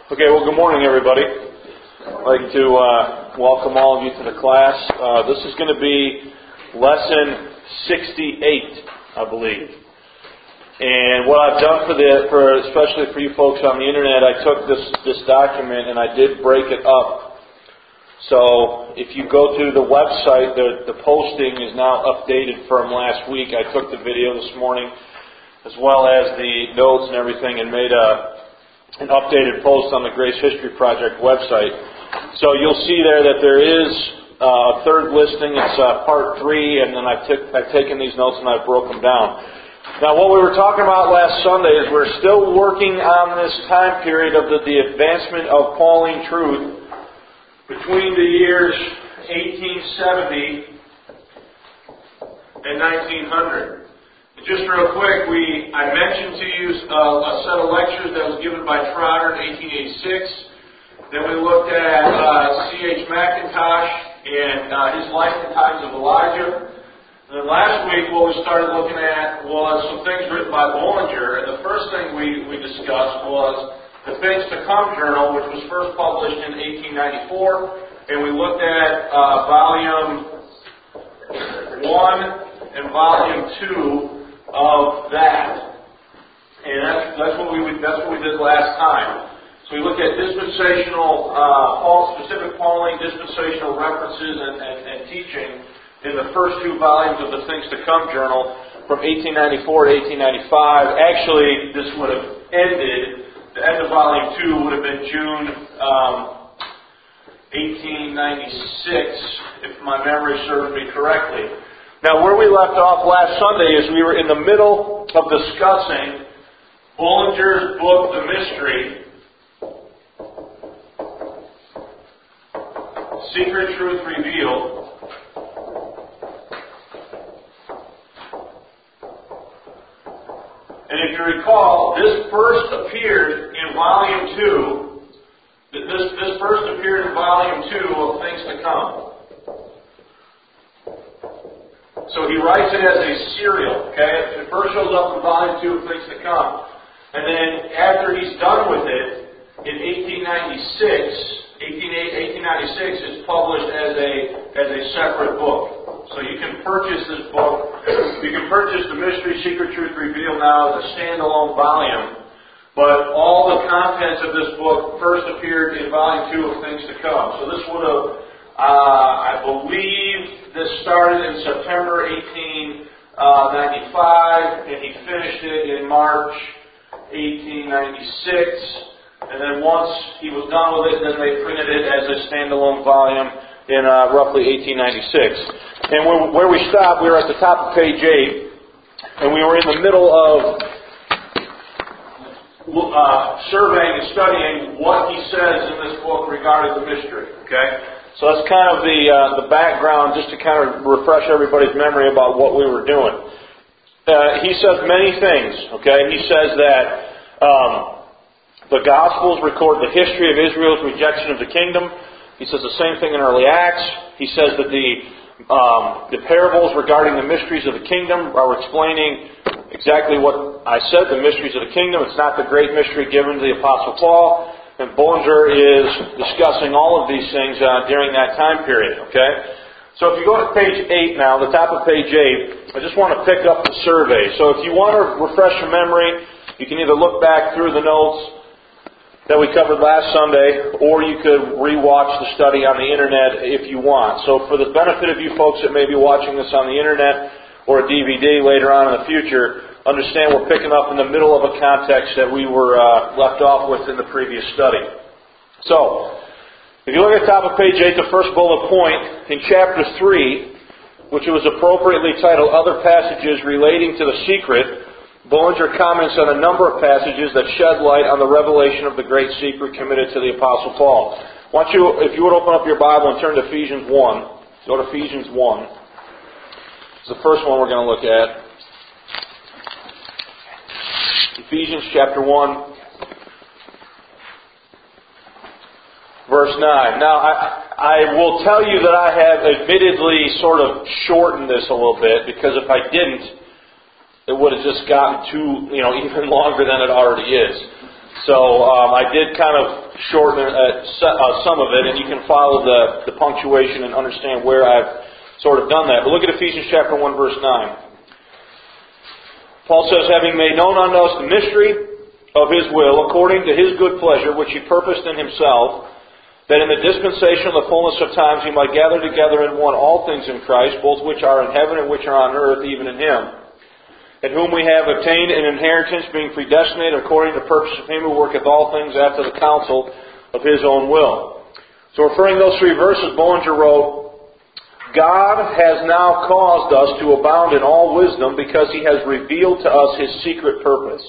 Okay, well, good morning, everybody. I'd like to welcome all of you to the class. This is going to be lesson 68, I believe. And what I've done especially for you folks on the internet, I took this document and I did break it up. So if you go to the website, the posting is now updated from last week. I took the video this morning as well as the notes and everything and made an updated post on the Grace History Project website. So you'll see there that there is a third listing. It's part 3, and then I've taken these notes and I've broken them down. Now, what we were talking about last Sunday is we're still working on this time period of the advancement of Pauline truth between the years 1870 and 1900. Just real quick, I mentioned to you a set of lectures that was given by Trotter in 1886. Then we looked at C.H. Mackintosh and his life and times of Elijah. And then last week, what we started looking at was some things written by Bullinger. And the first thing we discussed was the Things to Come journal, which was first published in 1894. And we looked at volume 1 and volume 2 of that, and that's what we did last time. So we looked at dispensational, specific Pauline dispensational references and teaching in the first 2 volumes of the Things to Come journal from 1894 to 1895. Actually, this would have ended. The end of volume 2 would have been June 1896, if my memory serves me correctly. Now, where we left off last Sunday is we were in the middle of discussing Bullinger's book, The Mystery, Secret Truth Revealed. And if you recall, this first appeared in Volume 2. This first appeared in Volume 2 of Things to Come. So he writes it as a serial, okay? It first shows up in Volume 2 of Things to Come. And then after he's done with it, in 1896, it's published as a separate book. So you can purchase this book. You can purchase The Mystery, Secret Truth Revealed now as a standalone volume. But all the contents of this book first appeared in Volume 2 of Things to Come. So this would have, I believe, this started in September 1895, and he finished it in March 1896. And then once he was done with it, then they printed it as a standalone volume in roughly 1896. And where we stopped, we were at the top of page 8, and we were in the middle of surveying and studying what he says in this book regarding the mystery. Okay? So that's kind of the background, just to kind of refresh everybody's memory about what we were doing. He says many things, okay? He says that the Gospels record the history of Israel's rejection of the kingdom. He says the same thing in early Acts. He says that the parables regarding the mysteries of the kingdom are explaining exactly what I said, the mysteries of the kingdom. It's not the great mystery given to the Apostle Paul. And Bullinger is discussing all of these things during that time period, okay? So if you go to page 8 now, the top of page 8, I just want to pick up the survey. So if you want to refresh your memory, you can either look back through the notes that we covered last Sunday, or you could rewatch the study on the internet if you want. So for the benefit of you folks that may be watching this on the internet or a DVD later on in the future, understand we're picking up in the middle of a context that we were left off with in the previous study. So, if you look at the top of page 8, the first bullet point, in chapter 3, which was appropriately titled Other Passages Relating to the Secret, Bullinger comments on a number of passages that shed light on the revelation of the great secret committed to the Apostle Paul. If you would open up your Bible and turn to Ephesians 1, go to Ephesians 1. It's the first one we're going to look at. Ephesians chapter 1, verse 9. Now, I will tell you that I have admittedly sort of shortened this a little bit, because if I didn't, it would have just gotten too, even longer than it already is. So I did kind of shorten some of it, and you can follow the punctuation and understand where I've sort of done that. But look at Ephesians chapter 1, verse 9. Paul says, having made known unto us the mystery of His will, according to His good pleasure, which He purposed in Himself, that in the dispensation of the fullness of times He might gather together in one all things in Christ, both which are in heaven and which are on earth, even in Him, in whom we have obtained an inheritance, being predestinated according to the purpose of Him who worketh all things after the counsel of His own will. So referring to those three verses, Bullinger wrote, God has now caused us to abound in all wisdom because He has revealed to us His secret purpose.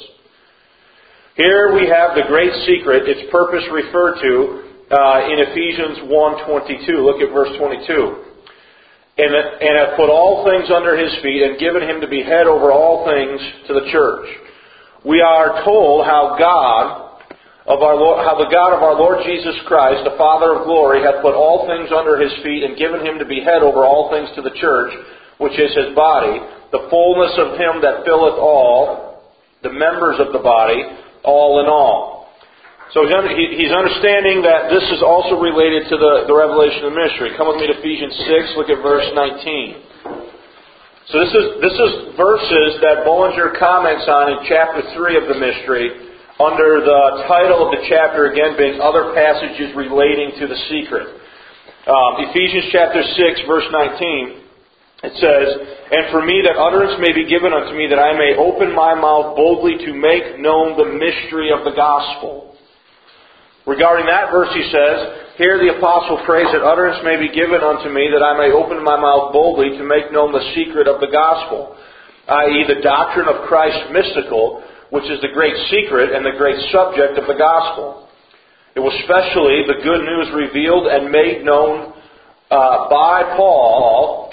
Here we have the great secret, its purpose referred to in Ephesians 1:22. Look at verse 22. And hath put all things under His feet, and given Him to be head over all things to the church. We are told how the God of our Lord Jesus Christ, the Father of glory, hath put all things under His feet, and given Him to be head over all things to the church, which is His body, the fullness of Him that filleth all, the members of the body, all in all. So he's understanding that this is also related to the revelation of the mystery. Come with me to Ephesians 6, look at verse 19. So this is verses that Bullinger comments on in chapter 3 of the mystery, under the title of the chapter again being Other Passages Relating to the Secret. Ephesians chapter 6, verse 19, it says, and for me that utterance may be given unto me, that I may open my mouth boldly to make known the mystery of the gospel. Regarding that verse, he says, here the apostle prays that utterance may be given unto me, that I may open my mouth boldly to make known the secret of the gospel, i.e. the doctrine of Christ mystical, which is the great secret and the great subject of the gospel. It was specially the good news revealed and made known by Paul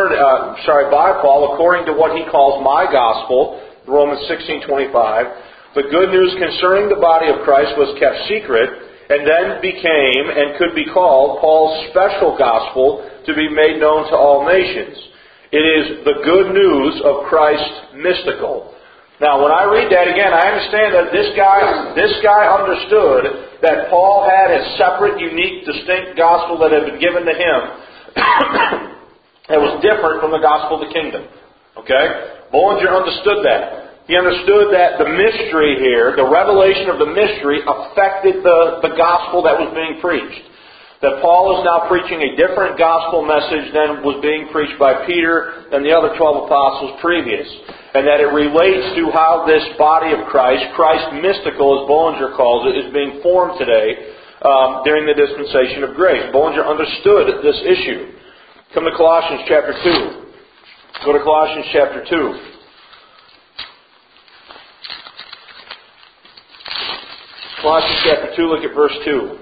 according to what he calls my gospel, Romans 16:25. The good news concerning the body of Christ was kept secret, and then became and could be called Paul's special gospel to be made known to all nations. It is the good news of Christ mystical. Now, when I read that again, I understand that this guy understood that Paul had a separate, unique, distinct gospel that had been given to him that was different from the gospel of the kingdom. Okay? Bullinger understood that. He understood that the mystery here, the revelation of the mystery, affected the gospel that was being preached. That Paul is now preaching a different gospel message than was being preached by Peter and the other 12 apostles previous. And that it relates to how this body of Christ mystical, as Bullinger calls it, is being formed today during the dispensation of grace. Bullinger understood this issue. Come to Colossians chapter 2. Go to Colossians chapter 2. Colossians chapter 2, look at verse 2.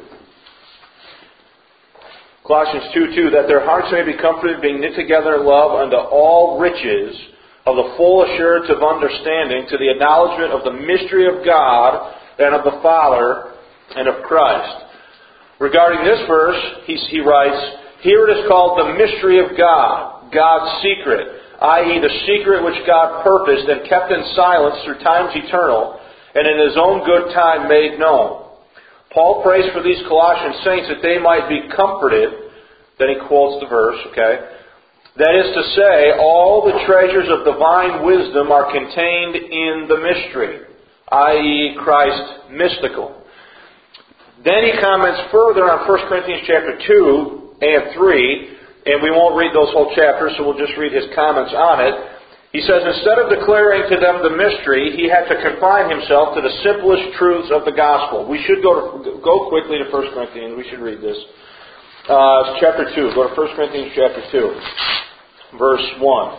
Colossians 2:2, that their hearts may be comforted, being knit together in love unto all riches of the full assurance of understanding, to the acknowledgement of the mystery of God and of the Father and of Christ. Regarding this verse, he writes, here it is called the mystery of God, God's secret, i.e. the secret which God purposed and kept in silence through times eternal, and in His own good time made known. Paul prays for these Colossian saints that they might be comforted. Then he quotes the verse, okay? That is to say, all the treasures of divine wisdom are contained in the mystery, i.e. Christ mystical. Then he comments further on 1 Corinthians chapter 2 and 3, and we won't read those whole chapters, so we'll just read his comments on it. He says, instead of declaring to them the mystery, he had to confine himself to the simplest truths of the gospel. We should go quickly to 1 Corinthians. We should read this. Chapter 2. Go to 1 Corinthians chapter 2, verse 1.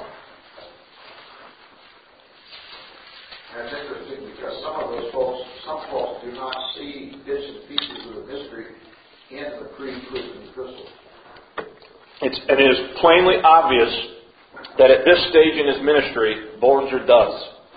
That's interesting because some folks do not see bits and pieces of the mystery in the creed, proof, and crystal. It is plainly obvious that at this stage in his ministry, Bullinger does.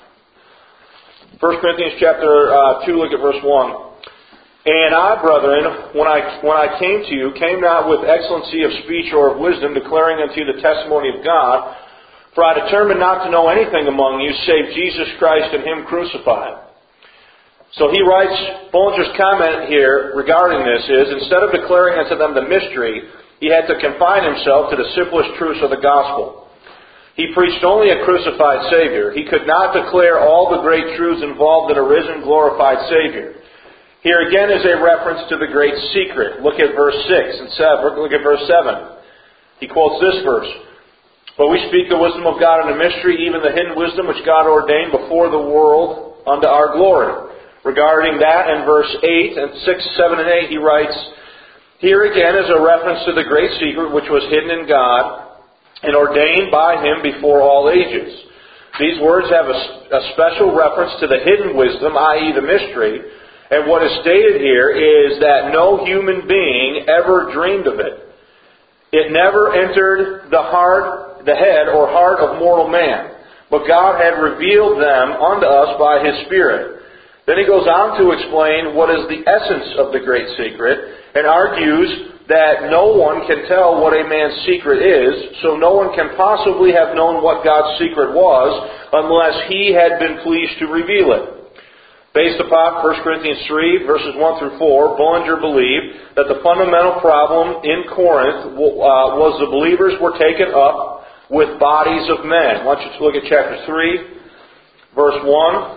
1 Corinthians chapter 2, look at verse 1. And I, brethren, when I came to you, came not with excellency of speech or of wisdom, declaring unto you the testimony of God, for I determined not to know anything among you, save Jesus Christ and Him crucified. So he writes, Bullinger's comment here regarding this is, instead of declaring unto them the mystery, he had to confine himself to the simplest truths of the gospel. He preached only a crucified Savior. He could not declare all the great truths involved in a risen, glorified Savior. Here again is a reference to the great secret. Look at verse 6 and 7. Look at verse 7. He quotes this verse. But we speak the wisdom of God in a mystery, even the hidden wisdom which God ordained before the world unto our glory. Regarding that, in verse 8 and 6, 7, and 8, he writes, here again is a reference to the great secret which was hidden in God and ordained by Him before all ages. These words have a special reference to the hidden wisdom, i.e. the mystery, and what is stated here is that no human being ever dreamed of it. It never entered the head or heart of mortal man, but God had revealed them unto us by His Spirit. Then he goes on to explain what is the essence of the great secret, and argues that no one can tell what a man's secret is, so no one can possibly have known what God's secret was unless He had been pleased to reveal it. Based upon 1 Corinthians 3, verses 1 through 4, Bullinger believed that the fundamental problem in Corinth was the believers were taken up with bodies of men. Why don't you look at chapter 3, verse 1.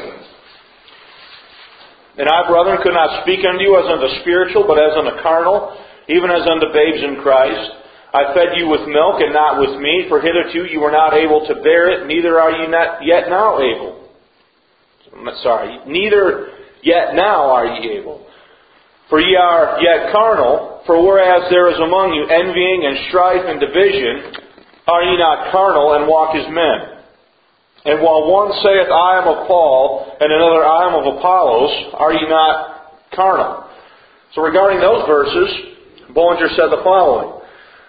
And I, brethren, could not speak unto you as unto spiritual, but as unto carnal, even as unto babes in Christ. I fed you with milk and not with meat, for hitherto you were not able to bear it, neither are you not yet now able. Neither yet now are ye able. For ye are yet carnal, for whereas there is among you envying and strife and division, are ye not carnal and walk as men? And while one saith, I am of Paul, and another, I am of Apollos, are ye not carnal? So regarding those verses, Bullinger said the following.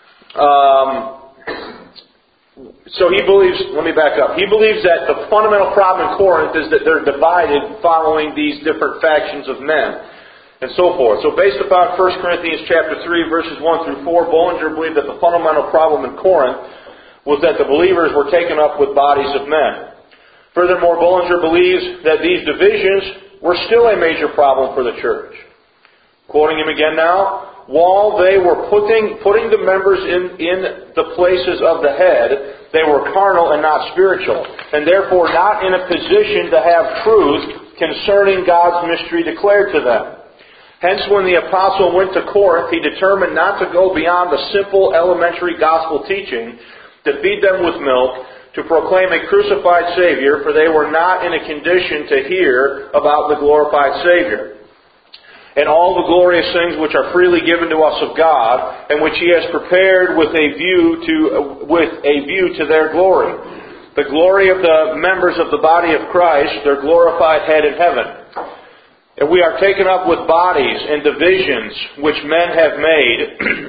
So he believes, let me back up. He believes that the fundamental problem in Corinth is that they're divided following these different factions of men, and so forth. So based upon 1 Corinthians chapter 3, verses 1 through 4, Bullinger believed that the fundamental problem in Corinth was that the believers were taken up with bodies of men. Furthermore, Bullinger believes that these divisions were still a major problem for the church. Quoting him again now, while they were putting the members in the places of the head, they were carnal and not spiritual, and therefore not in a position to have truth concerning God's mystery declared to them. Hence, when the apostle went to Corinth, he determined not to go beyond the simple elementary gospel teaching, to feed them with milk, to proclaim a crucified Savior, for they were not in a condition to hear about the glorified Savior, and all the glorious things which are freely given to us of God, and which He has prepared with a view to their glory, the glory of the members of the body of Christ, their glorified head in heaven. And we are taken up with bodies and divisions which men have made,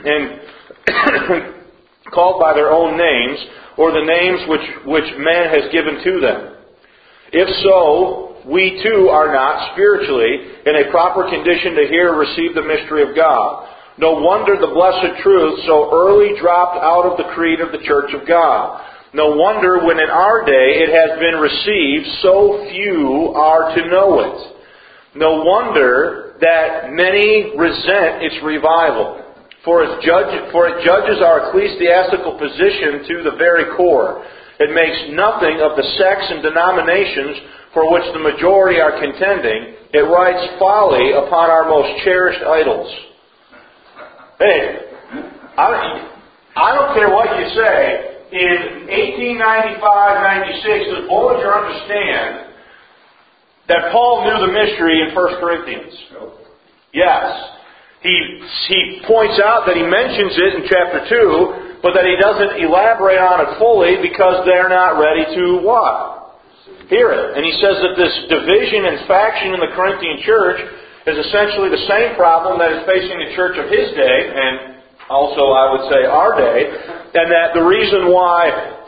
and called by their own names, or the names which man has given to them. If so, we too are not spiritually in a proper condition to hear or receive the mystery of God. No wonder the blessed truth so early dropped out of the creed of the Church of God. No wonder when in our day it has been received, so few are to know it. No wonder that many resent its revival. For it judges our ecclesiastical position to the very core. It makes nothing of the sects and denominations for which the majority are contending. It writes folly upon our most cherished idols. Hey, I don't care what you say. In 1895-96, does Bullinger understand that Paul knew the mystery in 1 Corinthians? Yes. He points out that he mentions it in chapter 2, but that he doesn't elaborate on it fully because they're not ready to what? Hear it. And he says that this division and faction in the Corinthian church is essentially the same problem that is facing the church of his day, and also I would say our day, and that the reason why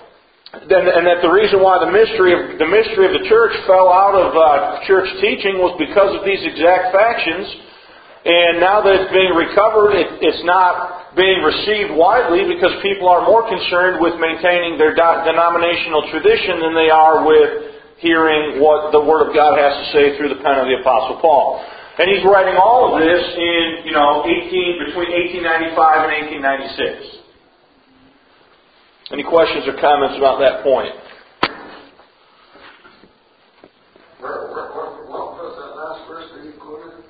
the mystery of the church fell out of church teaching was because of these exact factions. And now that it's being recovered, it's not being received widely because people are more concerned with maintaining their denominational tradition than they are with hearing what the Word of God has to say through the pen of the Apostle Paul. And he's writing all of this in, between 1895 and 1896. Any questions or comments about that point? What was that last verse that you quoted?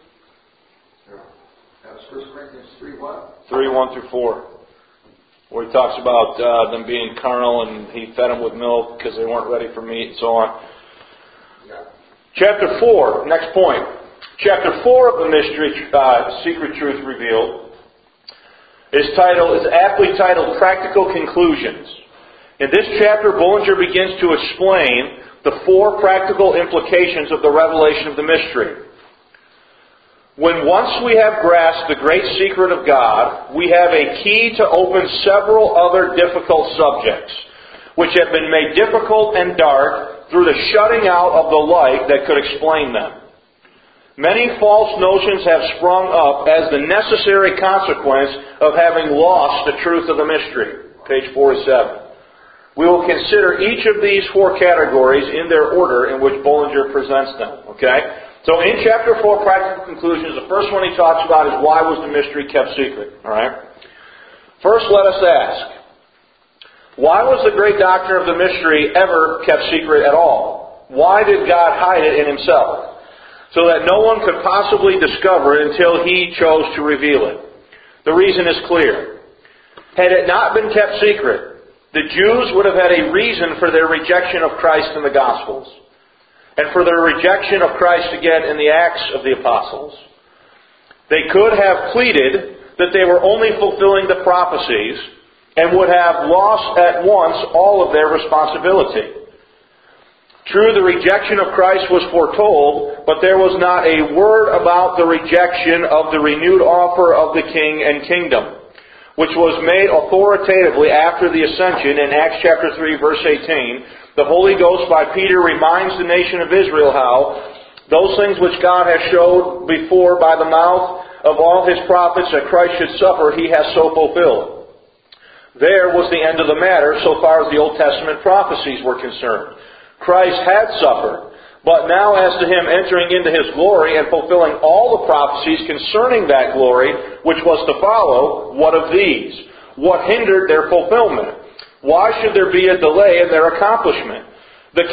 That was 1 Corinthians 3 what? 3, 1 through 4. Where he talks about them being carnal and he fed them with milk because they weren't ready for meat and so on. Yeah. Chapter 4, next point. Chapter 4 of the Mystery, Secret Truth Revealed, is aptly titled Practical Conclusions. In this chapter, Bullinger begins to explain the 4 practical implications of the revelation of the mystery. When once we have grasped the great secret of God, we have a key to open several other difficult subjects, which have been made difficult and dark through the shutting out of the light that could explain them. Many false notions have sprung up as the necessary consequence of having lost the truth of the mystery. Page 47. We will consider each of these 4 categories in their order in which Bullinger presents them. Okay? So in chapter 4, Practical Conclusions, the first one he talks about is why was the mystery kept secret? Alright? First, let us ask, why was the great doctrine of the mystery ever kept secret at all? Why did God hide it in Himself? So that no one could possibly discover it until He chose to reveal it. The reason is clear. Had it not been kept secret, the Jews would have had a reason for their rejection of Christ in the Gospels, and for their rejection of Christ again in the Acts of the Apostles. They could have pleaded that they were only fulfilling the prophecies and would have lost at once all of their responsibility. True, the rejection of Christ was foretold, but there was not a word about the rejection of the renewed offer of the King and Kingdom, which was made authoritatively after the ascension in Acts chapter 3, verse 18. The Holy Ghost by Peter reminds the nation of Israel how those things which God has showed before by the mouth of all His prophets that Christ should suffer, He has so fulfilled. There was the end of the matter so far as the Old Testament prophecies were concerned. Christ had suffered, but now as to Him entering into His glory and fulfilling all the prophecies concerning that glory which was to follow, what of these? What hindered their fulfillment? Why should there be a delay in their accomplishment? The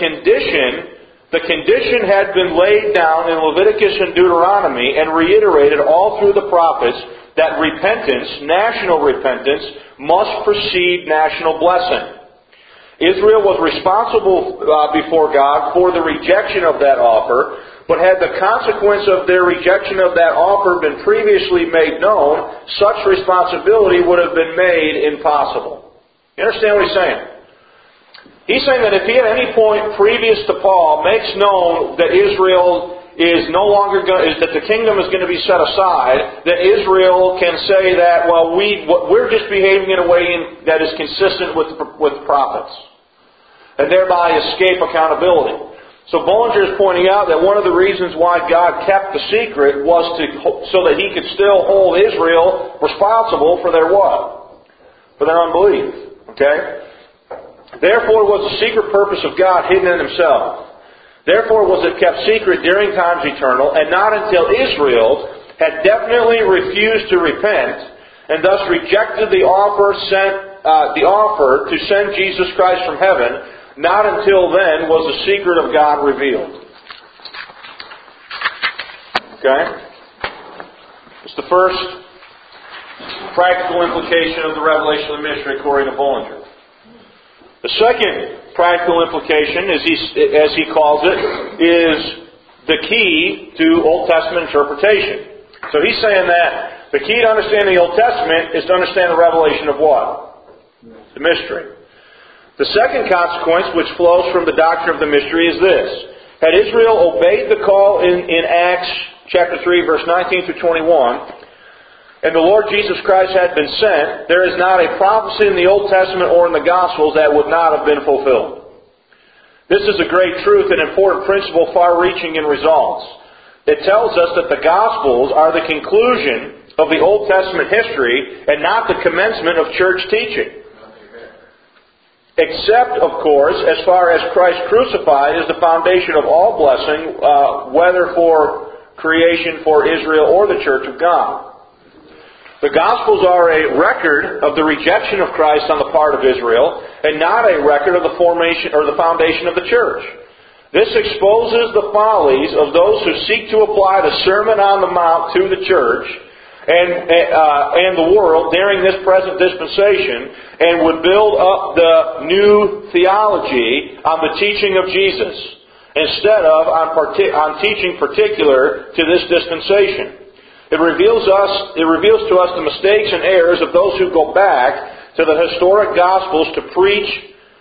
condition had been laid down in Leviticus and Deuteronomy and reiterated all through the prophets that repentance, national repentance, must precede national blessing. Israel was responsible before God for the rejection of that offer, but had the consequence of their rejection of that offer been previously made known, such responsibility would have been made impossible. You understand what he's saying? He's saying that if he at any point previous to Paul makes known that Israel is no longer that the kingdom is going to be set aside, that Israel can say that, well, we're just behaving in a way that is consistent with the prophets, and thereby escape accountability. So Bullinger is pointing out that one of the reasons why God kept the secret was so that He could still hold Israel responsible for their what? For their unbelief. Okay? Therefore was the secret purpose of God hidden in Himself. Therefore was it kept secret during times eternal, and not until Israel had definitely refused to repent, and thus rejected the offer to send Jesus Christ from heaven. Not until then was the secret of God revealed. Okay? It's the first practical implication of the revelation of the mystery according to Bullinger. The second practical implication, as he calls it, is the key to Old Testament interpretation. So he's saying that the key to understanding the Old Testament is to understand the revelation of what? The mystery. The second consequence which flows from the doctrine of the mystery is this. Had Israel obeyed the call in Acts chapter 3, verse 19 through 21, and the Lord Jesus Christ had been sent, there is not a prophecy in the Old Testament or in the Gospels that would not have been fulfilled. This is a great truth and important principle far-reaching in results. It tells us that the Gospels are the conclusion of the Old Testament history and not the commencement of church teaching. Except, of course, as far as Christ crucified is the foundation of all blessing, whether for creation, for Israel, or the church of God. The Gospels are a record of the rejection of Christ on the part of Israel, and not a record of the formation or the foundation of the church. This exposes the follies of those who seek to apply the Sermon on the Mount to the church and the world during this present dispensation, and would build up the new theology on the teaching of Jesus, instead of on teaching particular to this dispensation. It reveals to us the mistakes and errors of those who go back to the historic Gospels to preach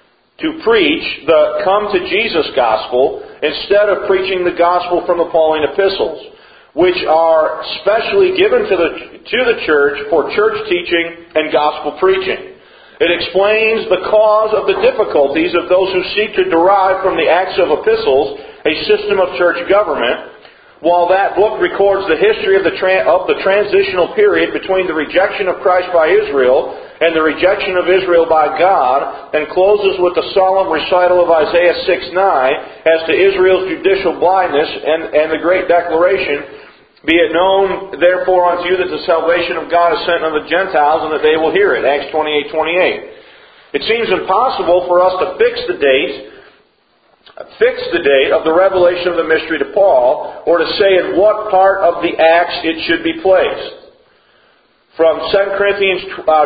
the come to Jesus gospel instead of preaching the gospel from the Pauline epistles, which are specially given to the church for church teaching and gospel preaching. It explains the cause of the difficulties of those who seek to derive from the Acts of Epistles a system of church government, while that book records the history of the transitional period between the rejection of Christ by Israel and the rejection of Israel by God, and closes with the solemn recital of Isaiah 6:9 as to Israel's judicial blindness and the great declaration, "Be it known therefore unto you that the salvation of God is sent unto the Gentiles, and that they will hear it." Acts 28:28. It seems impossible for us to fix the date of the revelation of the mystery to Paul, or to say in what part of the Acts it should be placed. From 2 Corinthians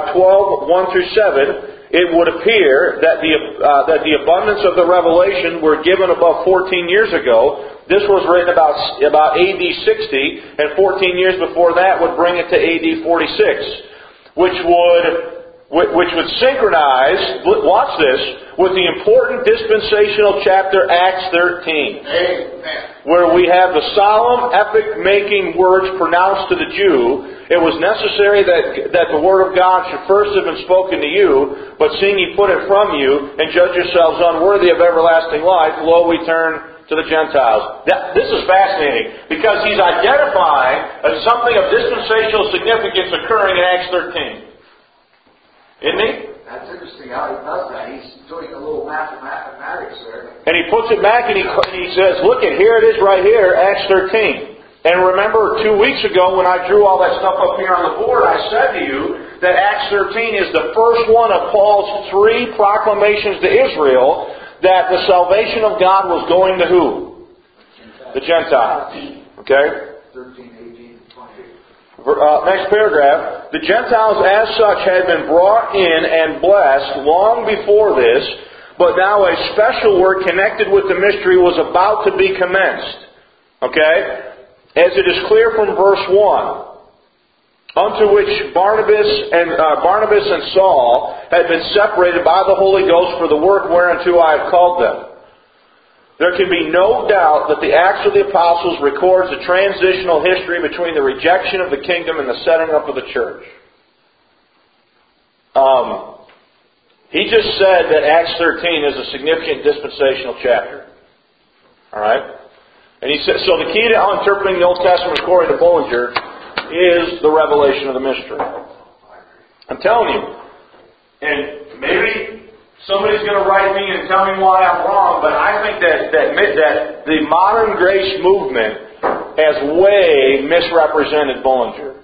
12:1-7, it would appear that the abundance of the revelation were given above 14 years ago. This was written about AD 60, and 14 years before that would bring it to AD 46, which would synchronize, watch this, with the important dispensational chapter, Acts 13. Amen. Where we have the solemn, epic-making words pronounced to the Jew, "It was necessary that the word of God should first have been spoken to you, but seeing ye put it from you, and judge yourselves unworthy of everlasting life, lo, we turn to the Gentiles." This is fascinating, because he's identifying something of dispensational significance occurring in Acts 13. Isn't he? That's interesting how he does that. He's doing a little mathematics there. And he puts it back and he says, "Look, here it is right here, Acts 13. And remember 2 weeks ago when I drew all that stuff up here on the board, I said to you that Acts 13 is the first one of Paul's 3 proclamations to Israel that the salvation of God was going to who? The Gentiles. Okay? 13, 18, 28. Next paragraph. "The Gentiles as such had been brought in and blessed long before this, but now a special work connected with the mystery was about to be commenced." Okay? As it is clear from verse 1, "Unto which Barnabas and Saul had been separated by the Holy Ghost for the work whereunto I have called them." There can be no doubt that the Acts of the Apostles records the transitional history between the rejection of the kingdom and the setting up of the church. He just said that Acts 13 is a significant dispensational chapter. Alright? And he said, so the key to interpreting the Old Testament according to Bullinger is the revelation of the mystery. I'm telling you. And maybe somebody's going to write me and tell me why I'm wrong, but I think that the modern grace movement has way misrepresented Bullinger.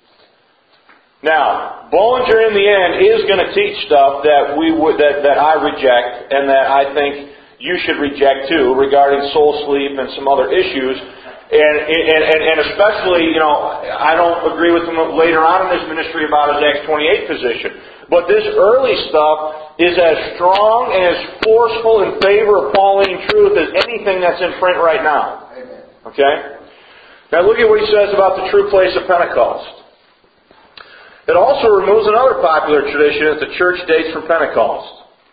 Now, Bullinger in the end is going to teach stuff that I reject and that I think you should reject too, regarding soul sleep and some other issues. And especially, I don't agree with him later on in his ministry about his Acts 28 position. But this early stuff is as strong and as forceful in favor of Pauline truth as anything that's in print right now. Okay? Now look at what he says about the true place of Pentecost. It also removes another popular tradition that the church dates from Pentecost.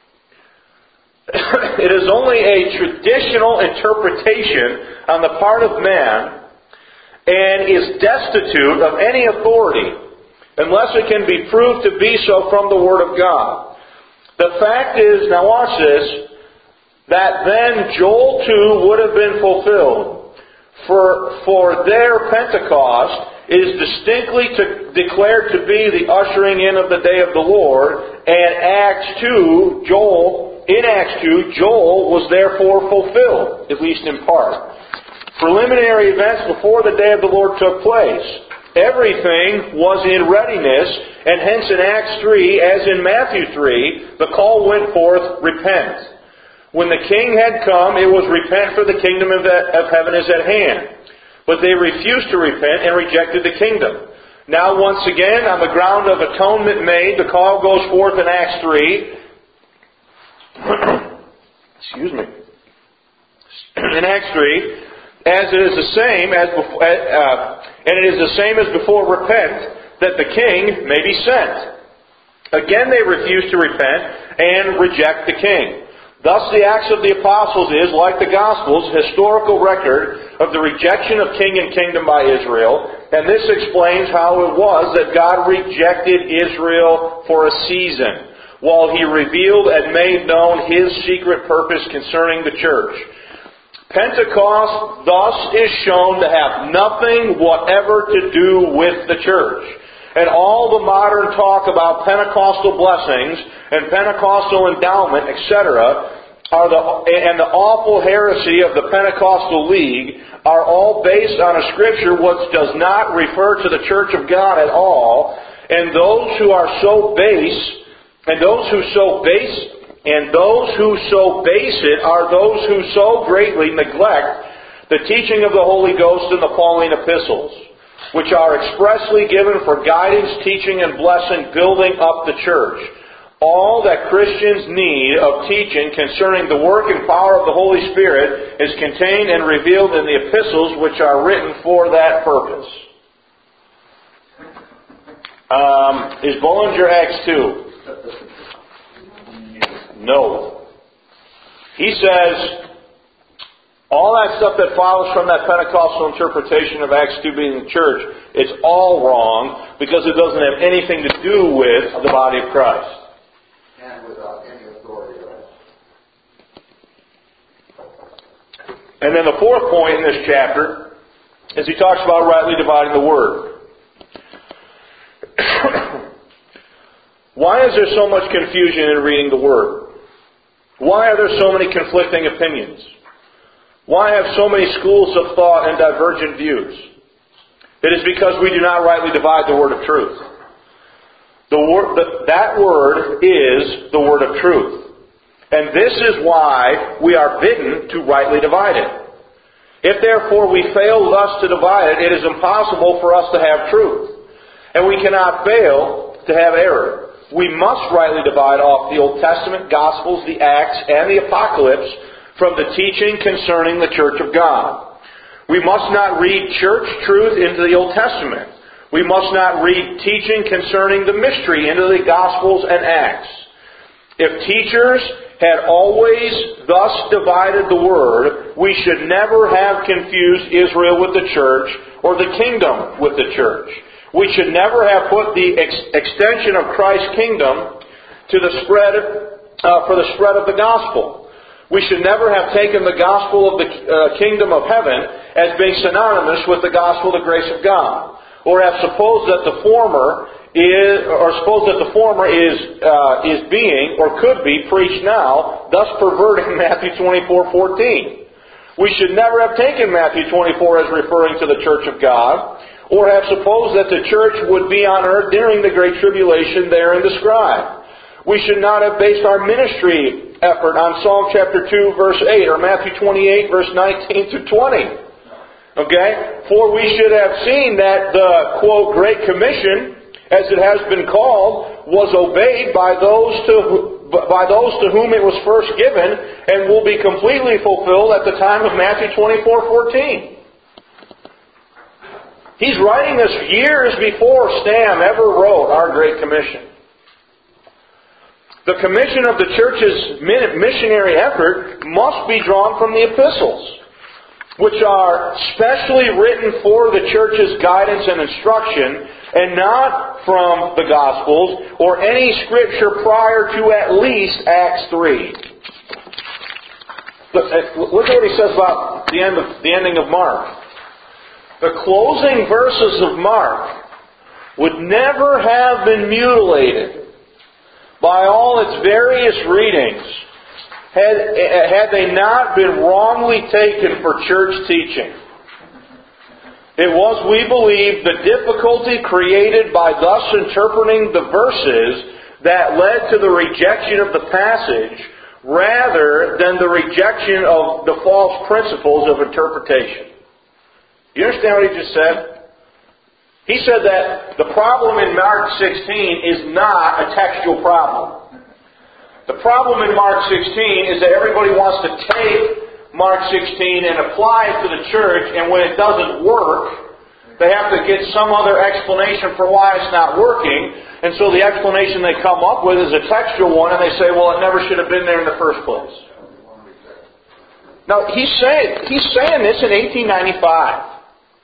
It is only a traditional interpretation on the part of man and is destitute of any authority unless it can be proved to be so from the Word of God. The fact is, now watch this, that then Joel 2 would have been fulfilled. For their Pentecost is distinctly declared to be the ushering in of the day of the Lord, and in Acts 2, Joel was therefore fulfilled, at least in part. Preliminary events before the day of the Lord took place. Everything was in readiness, and hence in Acts 3, as in Matthew 3, the call went forth, repent. When the king had come, it was repent, for the kingdom of heaven is at hand. But they refused to repent and rejected the kingdom. Now once again, on the ground of atonement made, the call goes forth in Acts 3. Excuse me. In Acts 3, as it is the same as before, and it is the same as before, repent, that the king may be sent. Again they refuse to repent and reject the king. Thus the Acts of the Apostles is, like the Gospels, historical record of the rejection of king and kingdom by Israel, and this explains how it was that God rejected Israel for a season, while He revealed and made known His secret purpose concerning the church. Pentecost thus is shown to have nothing whatever to do with the church. And all the modern talk about Pentecostal blessings and Pentecostal endowment, etc., and the awful heresy of the Pentecostal League are all based on a Scripture which does not refer to the Church of God at all. And those who so base it are those who so greatly neglect the teaching of the Holy Ghost in the Pauline epistles, which are expressly given for guidance, teaching, and blessing, building up the church. All that Christians need of teaching concerning the work and power of the Holy Spirit is contained and revealed in the epistles which are written for that purpose. Is Bullinger Acts 2? No. He says, all that stuff that follows from that Pentecostal interpretation of Acts 2 being the church, it's all wrong because it doesn't have anything to do with the body of Christ. And without any authority at all. And then the fourth point in this chapter is he talks about rightly dividing the Word. Why is there so much confusion in reading the Word? Why are there so many conflicting opinions? Why have so many schools of thought and divergent views? It is because we do not rightly divide the word of truth. That word is the word of truth. And this is why we are bidden to rightly divide it. If therefore we fail thus to divide it, it is impossible for us to have truth. And we cannot fail to have error. We must rightly divide off the Old Testament, Gospels, the Acts, and the Apocalypse from the teaching concerning the Church of God. We must not read church truth into the Old Testament. We must not read teaching concerning the mystery into the Gospels and Acts. If teachers had always thus divided the Word, we should never have confused Israel with the church or the kingdom with the church. We should never have put the extension of Christ's kingdom to the for the spread of the gospel. We should never have taken the gospel of the kingdom of heaven as being synonymous with the gospel of the grace of God, or have supposed that the former is being or could be preached now, thus perverting Matthew 24:14. We should never have taken Matthew 24 as referring to the church of God, or have supposed that the church would be on earth during the Great Tribulation therein described. We should not have based our ministry effort on Psalm chapter 2, verse 8, or Matthew 28, verse 19 through 20. Okay? For we should have seen that the, quote, Great Commission, as it has been called, was obeyed by those to whom it was first given, and will be completely fulfilled at the time of Matthew 24:14. He's writing this years before Stam ever wrote our Great Commission. The commission of the church's missionary effort must be drawn from the epistles, which are specially written for the church's guidance and instruction, and not from the Gospels or any scripture prior to at least Acts 3. Look at what he says about the ending of Mark. the closing verses of Mark would never have been mutilated by all its various readings had they not been wrongly taken for church teaching. It was, we believe, the difficulty created by thus interpreting the verses that led to the rejection of the passage rather than the rejection of the false principles of interpretation. You understand what he just said? He said that the problem in Mark 16 is not a textual problem. The problem in Mark 16 is that everybody wants to take Mark 16 and apply it to the church, and when it doesn't work, they have to get some other explanation for why it's not working, and so the explanation they come up with is a textual one, and they say, well, it never should have been there in the first place. Now, he's saying this in 1895.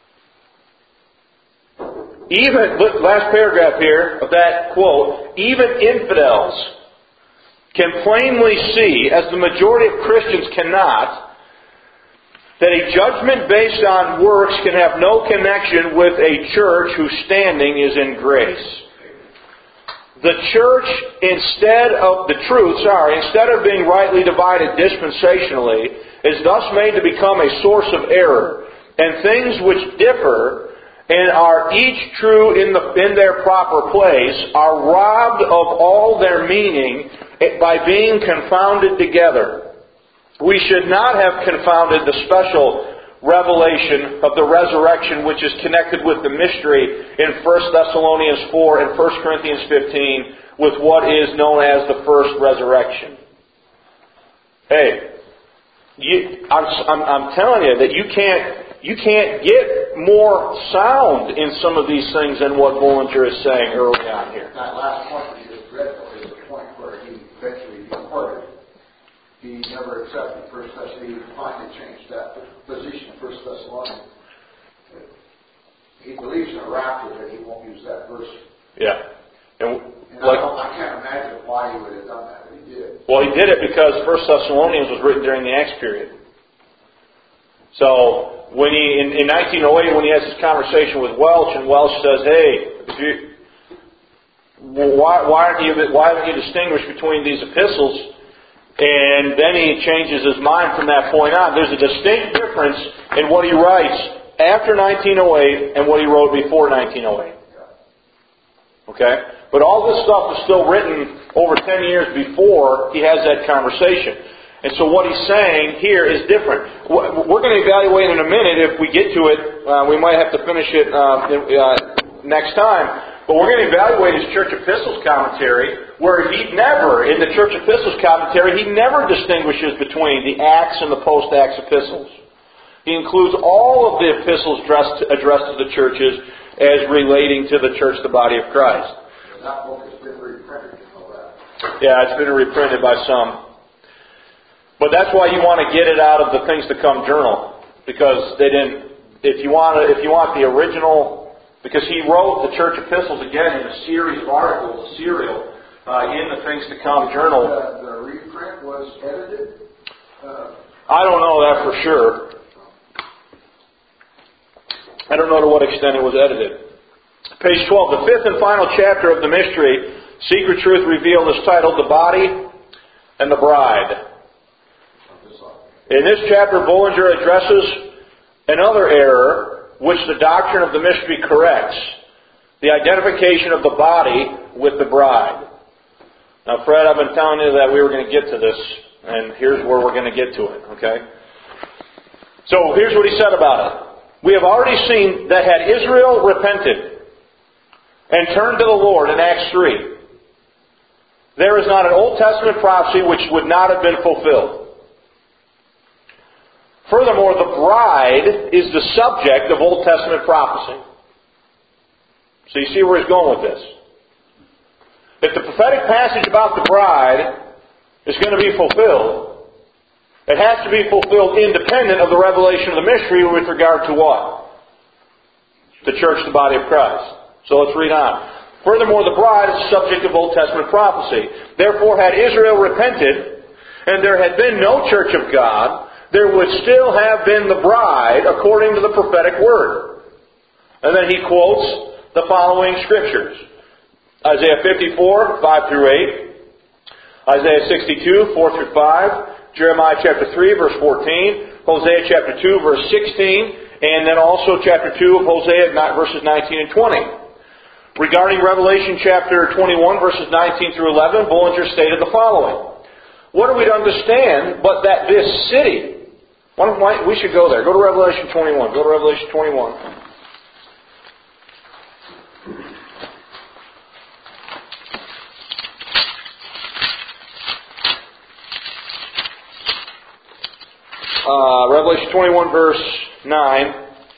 Even, look, last paragraph here of that quote, even infidels can plainly see, as the majority of Christians cannot, that a judgment based on works can have no connection with a church whose standing is in grace. The church, instead of being rightly divided dispensationally, is thus made to become a source of error, and things which differ and are each true in their proper place are robbed of all their meaning by being confounded together. We should not have confounded the special revelation of the resurrection which is connected with the mystery in 1 Thessalonians 4 and 1 Corinthians 15 with what is known as the first resurrection. Hey, I'm telling you that you can't get more sound in some of these things than what Bullinger is saying early on here. That last point we just read is the point where he eventually departed. He never accepted 1 Thessalonians. He finally changed that position in 1 Thessalonians. He believes in a rapture, but he won't use that verse. Yeah. And I can't imagine why he would have done that, but he did. Well, he did it because 1 Thessalonians was written during the Acts period. So, when in 1908, when he has this conversation with Welch, and Welch says, "Hey, why haven't you distinguished between these epistles?" And then he changes his mind from that point on. There's a distinct difference in what he writes after 1908 and what he wrote before 1908. Okay? But all this stuff is still written over 10 years before he has that conversation. And so what he's saying here is different. We're going to evaluate in a minute, if we get to it. We might have to finish it next time. But we're going to evaluate his Church Epistles commentary, where in the Church Epistles commentary, he never distinguishes between the Acts and the post-Acts epistles. He includes all of the epistles addressed to the churches as relating to the church, the body of Christ. That book has been reprinted, you know that. Yeah, it's been reprinted by some. But that's why you want to get it out of the Things to Come journal, because they didn't. If you want the original, because he wrote the church epistles again in a series of articles, a serial, in the Things to Come journal. The reprint was edited. I don't know that for sure. I don't know to what extent it was edited. Page 12, the fifth and final chapter of the mystery, Secret Truth Revealed, is titled The Body and the Bride. In this chapter, Bullinger addresses another error which the doctrine of the mystery corrects, the identification of the body with the bride. Now, Fred, I've been telling you that we were going to get to this, and here's where we're going to get to it, okay? So, here's what he said about it. We have already seen that had Israel repented and turned to the Lord in Acts 3, there is not an Old Testament prophecy which would not have been fulfilled. Furthermore, the bride is the subject of Old Testament prophecy. So you see where he's going with this. If the prophetic passage about the bride is going to be fulfilled, it has to be fulfilled independent of the revelation of the mystery with regard to what? The church, the body of Christ. So let's read on. Furthermore, the bride is the subject of Old Testament prophecy. Therefore, had Israel repented, and there had been no church of God, there would still have been the bride according to the prophetic word. And then he quotes the following scriptures. Isaiah 54, 5 through 8. Isaiah 62, 4 through 5. Jeremiah chapter 3, verse 14. Hosea chapter 2, verse 16. And then also chapter 2 of Hosea, verses 19 and 20. Regarding Revelation chapter 21, verses 19 through 11, Bullinger stated the following. What are we to understand but that this city... we should go there. Go to Revelation 21. Go to Revelation 21. Revelation 21, verse 9.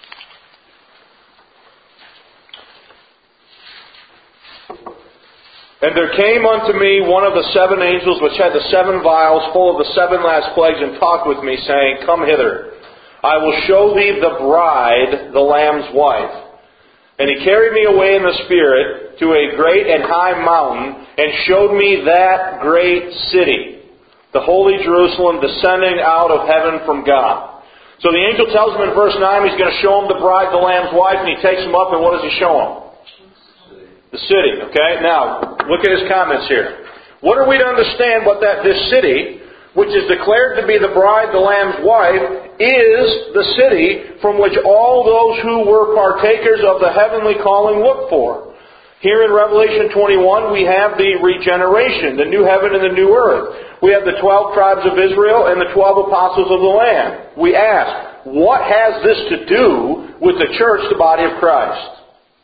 And there came unto me one of the seven angels which had the seven vials full of the seven last plagues, and talked with me, saying, Come hither, I will show thee the bride, the Lamb's wife. And he carried me away in the Spirit to a great and high mountain, and showed me that great city, the holy Jerusalem, descending out of heaven from God. So the angel tells him in verse 9 he's going to show him the bride, the Lamb's wife, and he takes him up, and what does he show him? The city. Okay? Now, look at his comments here. What are we to understand but that this city, which is declared to be the bride, the Lamb's wife, is the city from which all those who were partakers of the heavenly calling look for? Here in Revelation 21, we have the regeneration, the new heaven and the new earth. We have the 12 tribes of Israel and the 12 apostles of the Lamb. We ask, what has this to do with the church, the body of Christ?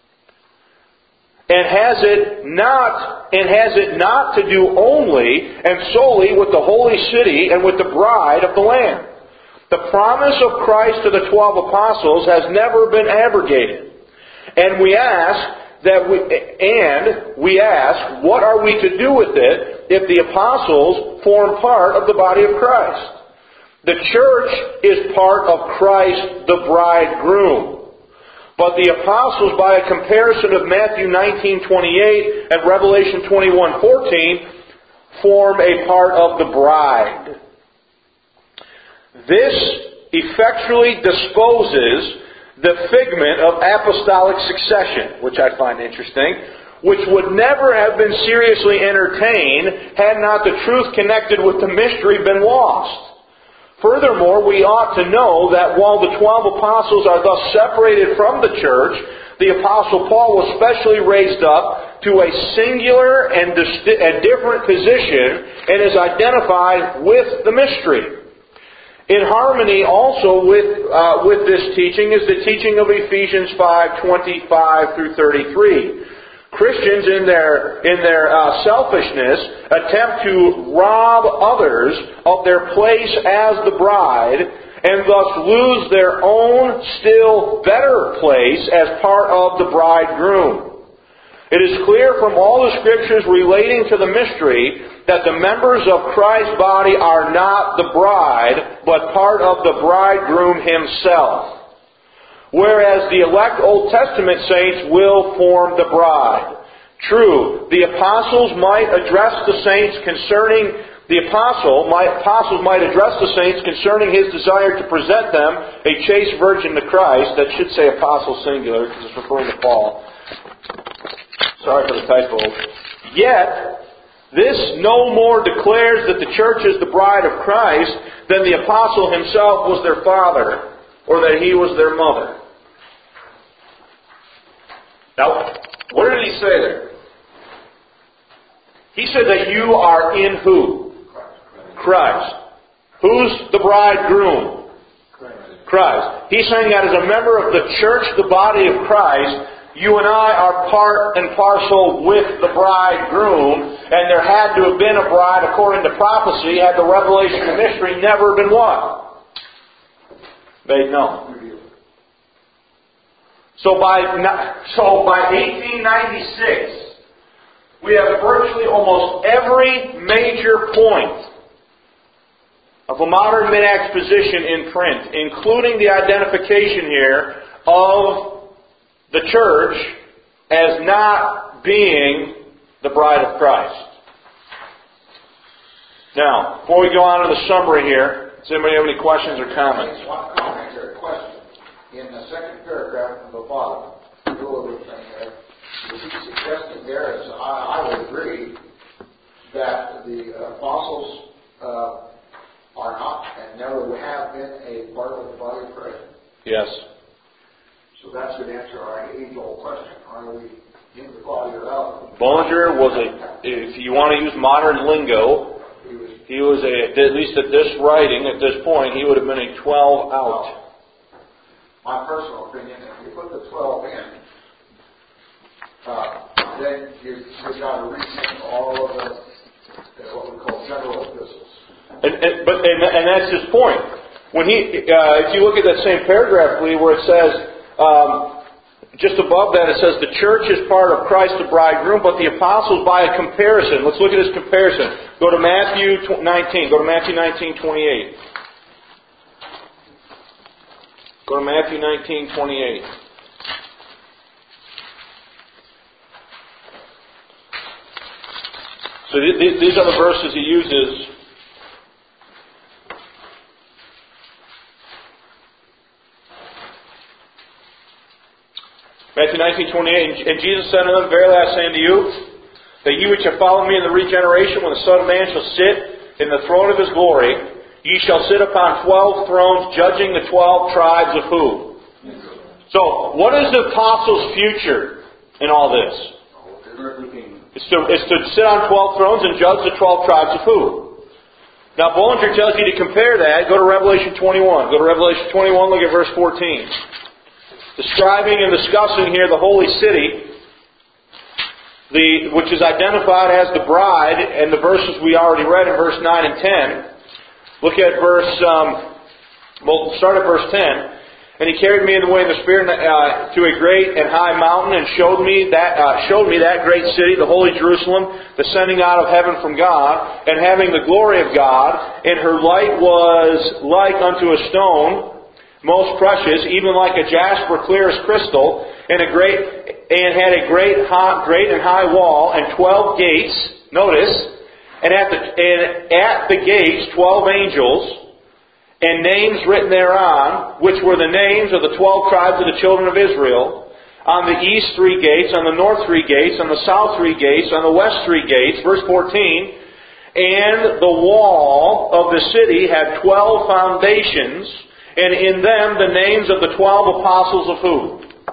And has it not to do only and solely with the holy city and with the bride of the Lamb? The promise of Christ to the 12 apostles has never been abrogated. And we ask, what are we to do with it if the apostles form part of the body of Christ? The church is part of Christ, the bridegroom. But the apostles, by a comparison of Matthew 19:28 and Revelation 21:14, form a part of the bride. This effectually disposes the figment of apostolic succession, which I find interesting, which would never have been seriously entertained had not the truth connected with the mystery been lost. Furthermore, we ought to know that while the 12 apostles are thus separated from the church, the Apostle Paul was specially raised up to a singular and different position and is identified with the mystery. In harmony also with this teaching is the teaching of Ephesians 5:25 through 33. Christians in their selfishness attempt to rob others of their place as the bride and thus lose their own still better place as part of the bridegroom. It is clear from all the scriptures relating to the mystery that the members of Christ's body are not the bride, but part of the bridegroom himself. Whereas the elect Old Testament saints will form the bride. True, the apostles might address the saints concerning his desire to present them a chaste virgin to Christ. That should say apostle singular because it's referring to Paul. Sorry for the typo. Yet, this no more declares that the church is the bride of Christ than the apostle himself was their father or that he was their mother. Now, what did he say there? He said that you are in who? Christ. Who's the bridegroom? Christ. He's saying that as a member of the church, the body of Christ, you and I are part and parcel with the bridegroom, and there had to have been a bride according to prophecy had the revelation of mystery never been what? Made known. So by 1896, we have virtually almost every major point of a modern mid-Acts position in print, including the identification here of the church as not being the bride of Christ. Now, before we go on to the summary here, does anybody have any questions or comments? One comment or question. In the second paragraph from the bottom, middle of the thing there. Is he suggesting there, as I would agree, that the apostles are not and never have been a part of the body of Christ? Yes. So that should answer our age-old question. Are we in the body or out? Bullinger was if you want to use modern lingo, he was at least at this writing, at this point, he would have been a 12 out. My personal opinion, if you put the 12 in, then you've got to rethink all of the what we call general epistles. And that's his point. When if you look at that same paragraph, Lee, where it says, just above that, it says the church is part of Christ, the bridegroom, but the apostles by a comparison. Let's look at this comparison. Go to Matthew 19. Go to Matthew 19:28. Go to Matthew 19:28. So these are the verses he uses. Matthew 19:28, and Jesus said unto them, Verily I say unto you, that ye which have followed me in the regeneration, when the Son of Man shall sit in the throne of His glory, ye shall sit upon 12 thrones, judging the 12 tribes of who? So, what is the apostles' future in all this? It's to sit on 12 thrones and judge the 12 tribes of who? Now, Bullinger tells you to compare that. Go to Revelation 21. Go to Revelation 21, look at verse 14. Describing and discussing here the holy city, which is identified as the bride, and the verses we already read in verse 9 and 10. Look at start at verse 10. And he carried me in the way of the Spirit to a great and high mountain, and showed me that great city, the holy Jerusalem, descending out of heaven from God, and having the glory of God. And her light was like unto a stone, most precious, even like a jasper, clear as crystal, and had a great and high wall, and 12 gates. Notice, and at the gates 12 angels, and names written thereon, which were the names of the 12 tribes of the children of Israel. On the east 3 gates, on the north 3 gates, on the south 3 gates, on the west 3 gates. Verse 14, and the wall of the city had 12 foundations, and in them the names of the 12 apostles of who?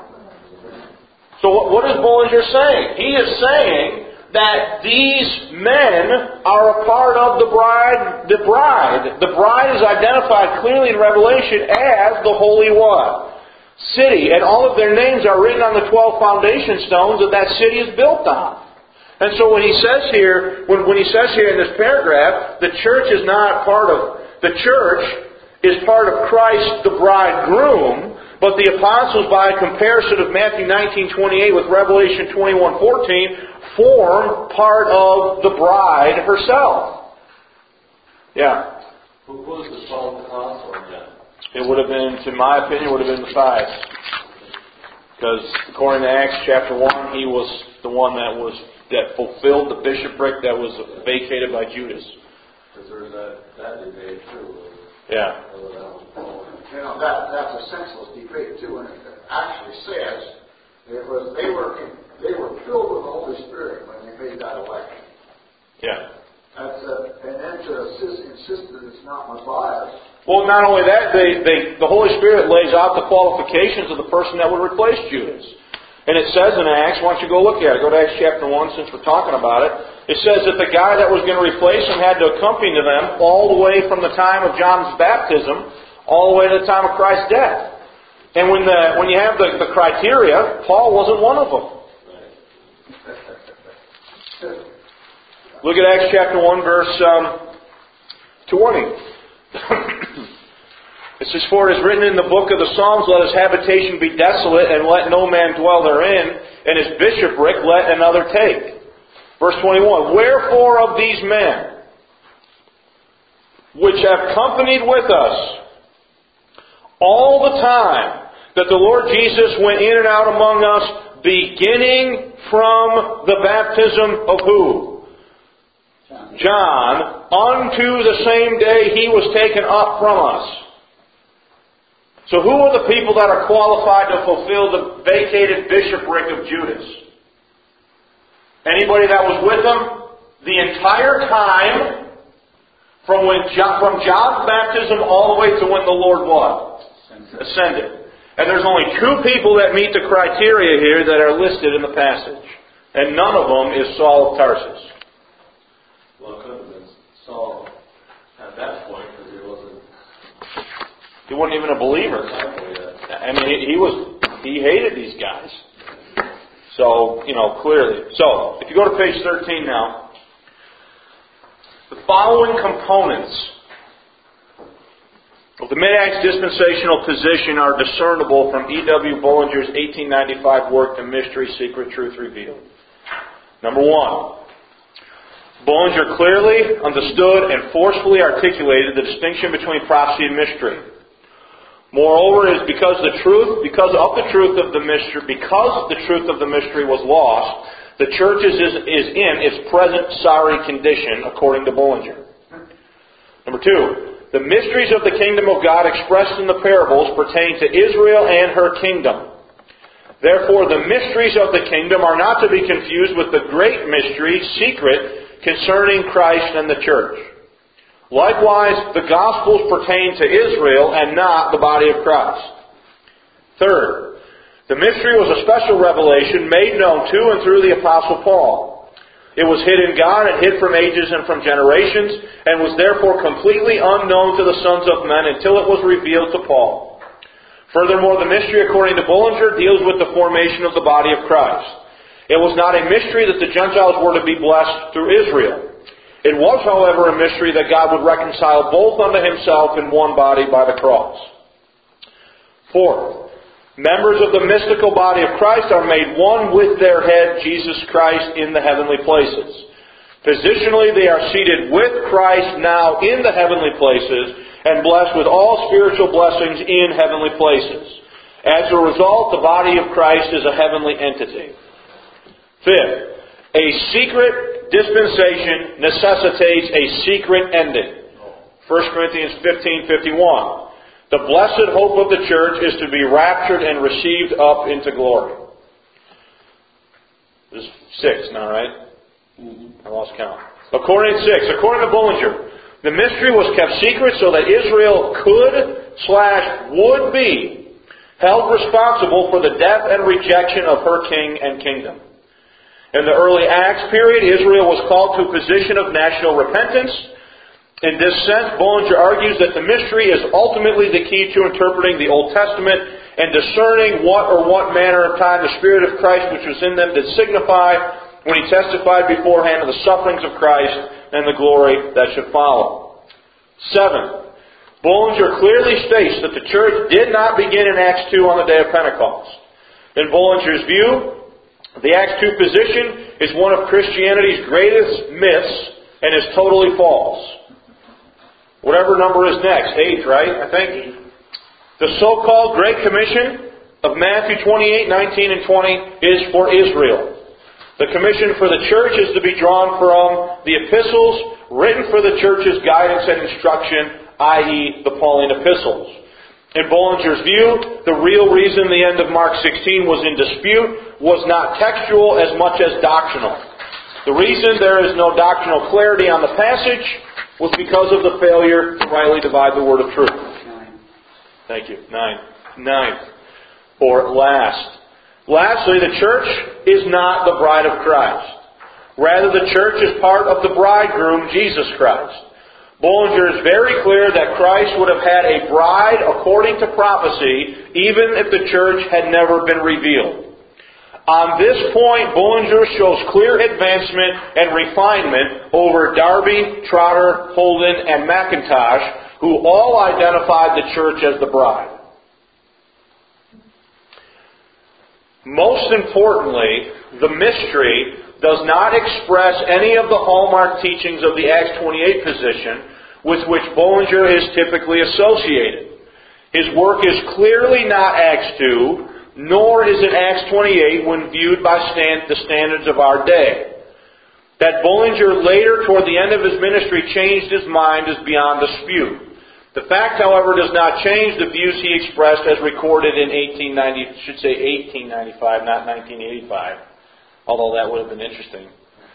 So what is Bullinger saying? He is saying that these men are a part of the bride. The bride is identified clearly in Revelation as the Holy what? City. And all of their names are written on the 12 foundation stones that city is built on. And so when he says here, when he says here in this paragraph, the church is not part of, the church is part of Christ the bridegroom, but the apostles, by a comparison of Matthew 19:28 with Revelation 21:14, form part of the bride herself. Yeah. Who was the 12th apostle then? It would have been, in my opinion, would have been Matthias. Because according to Acts chapter 1, he was the one that fulfilled the bishopric that was vacated by Judas. Because there's that debate too. Yeah. That's a senseless debate too, and it actually says they were filled with the Holy Spirit when they made that election. Yeah. And then to insist that it's not Matthias. Well, not only that, the Holy Spirit lays out the qualifications of the person that would replace Judas. And it says in Acts, why don't you go look at it? Go to Acts chapter 1 since we're talking about it. It says that the guy that was going to replace him had to accompany them all the way from the time of John's baptism all the way to the time of Christ's death. And when you have the criteria, Paul wasn't one of them. Look at Acts chapter 1 verse 20. It says, For it is written in the book of the Psalms, Let his habitation be desolate, and let no man dwell therein, and his bishopric let another take. Verse 21, Wherefore of these men, which have companied with us all the time that the Lord Jesus went in and out among us, beginning from the baptism of who? John, unto the same day he was taken up from us. So who are the people that are qualified to fulfill the vacated bishopric of Judas? Anybody that was with them the entire time from John's baptism all the way to when the Lord what? Ascended. And there's only two people that meet the criteria here that are listed in the passage. And none of them is Saul of Tarsus. Well, it could have been Saul at that point because he wasn't. He wasn't even a believer. I mean, he hated these guys. So, clearly. So, if you go to page 13 now, the following components of the Mid-Acts dispensational position are discernible from E.W. Bullinger's 1895 work, The Mystery, Secret Truth Revealed. Number one, Bullinger clearly understood and forcefully articulated the distinction between prophecy and mystery. Moreover, it is because the truth of the mystery was lost, the church is in its present sorry condition, according to Bullinger. Number two, the mysteries of the kingdom of God expressed in the parables pertain to Israel and her kingdom. Therefore, the mysteries of the kingdom are not to be confused with the great mystery, secret, concerning Christ and the church. Likewise, the Gospels pertain to Israel and not the body of Christ. Third, the mystery was a special revelation made known to and through the Apostle Paul. It was hid in God and hid from ages and from generations, and was therefore completely unknown to the sons of men until it was revealed to Paul. Furthermore, the mystery, according to Bullinger, deals with the formation of the body of Christ. It was not a mystery that the Gentiles were to be blessed through Israel. It was, however, a mystery that God would reconcile both unto Himself in one body by the cross. Fourth, members of the mystical body of Christ are made one with their head, Jesus Christ, in the heavenly places. Positionally, they are seated with Christ now in the heavenly places and blessed with all spiritual blessings in heavenly places. As a result, the body of Christ is a heavenly entity. Fifth, a secret dispensation necessitates a secret ending. 1 Corinthians 15:51. The blessed hope of the church is to be raptured and received up into glory. This is 6 now, right? I lost count. According to Bullinger, the mystery was kept secret so that Israel would be held responsible for the death and rejection of her king and kingdom. In the early Acts period, Israel was called to a position of national repentance. In this sense, Bullinger argues that the mystery is ultimately the key to interpreting the Old Testament and discerning what manner of time the Spirit of Christ which was in them did signify when He testified beforehand of the sufferings of Christ and the glory that should follow. 7. Bullinger clearly states that the church did not begin in Acts 2 on the day of Pentecost. In Bullinger's view, the Acts 2 position is one of Christianity's greatest myths and is totally false. Whatever number is next, 8, right? I think. The so-called Great Commission of Matthew 28, 19, and 20 is for Israel. The commission for the church is to be drawn from the epistles written for the church's guidance and instruction, i.e. the Pauline epistles. In Bullinger's view, the real reason the end of Mark 16 was in dispute was not textual as much as doctrinal. The reason there is no doctrinal clarity on the passage was because of the failure to rightly divide the word of truth. 9. Thank you. 9. Or last. Lastly, the church is not the bride of Christ. Rather, the church is part of the bridegroom, Jesus Christ. Bullinger is very clear that Christ would have had a bride according to prophecy, even if the church had never been revealed. On this point, Bullinger shows clear advancement and refinement over Darby, Trotter, Holden, and McIntosh, who all identified the church as the bride. Most importantly, the mystery does not express any of the hallmark teachings of the Acts 28 position with which Bullinger is typically associated. His work is clearly not Acts 2, nor is it Acts 28 when viewed by the standards of our day. That Bullinger later, toward the end of his ministry, changed his mind is beyond dispute. The fact, however, does not change the views he expressed as recorded in 1895, not 1985. Although that would have been interesting.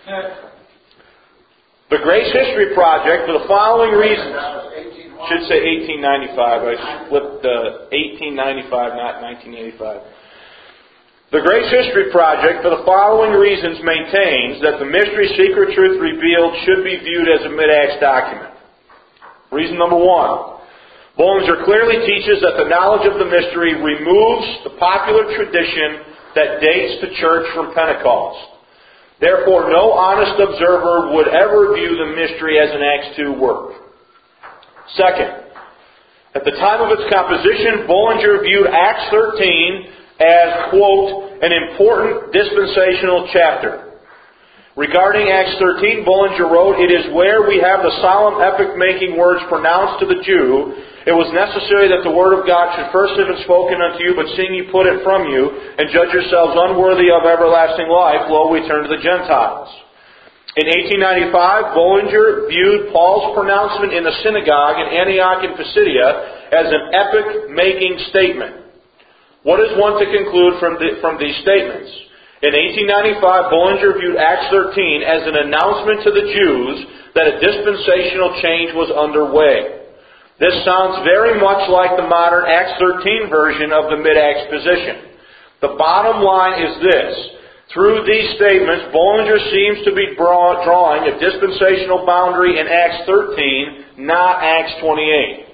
The Grace History Project, for the following reasons, should say 1895. I flipped 1895, not 1985. The Grace History Project, for the following reasons, maintains that the mystery, secret truth revealed should be viewed as a Mid-Acts document. Reason number one. Bollinger clearly teaches that the knowledge of the mystery removes the popular tradition that dates the church from Pentecost. Therefore, no honest observer would ever view the mystery as an Acts 2 work. Second, at the time of its composition, Bollinger viewed Acts 13 as, quote, an important dispensational chapter. Regarding Acts 13, Bollinger wrote, "It is where we have the solemn epoch-making words pronounced to the Jew, it was necessary that the word of God should first have been spoken unto you, but seeing you put it from you, and judge yourselves unworthy of everlasting life, lo, we turn to the Gentiles." In 1895, Bollinger viewed Paul's pronouncement in the synagogue in Antioch in Pisidia as an epoch-making statement. What is one to conclude from these statements? In 1895, Bollinger viewed Acts 13 as an announcement to the Jews that a dispensational change was underway. This sounds very much like the modern Acts 13 version of the Mid-Acts position. The bottom line is this. Through these statements, Bollinger seems to be drawing a dispensational boundary in Acts 13, not Acts 28.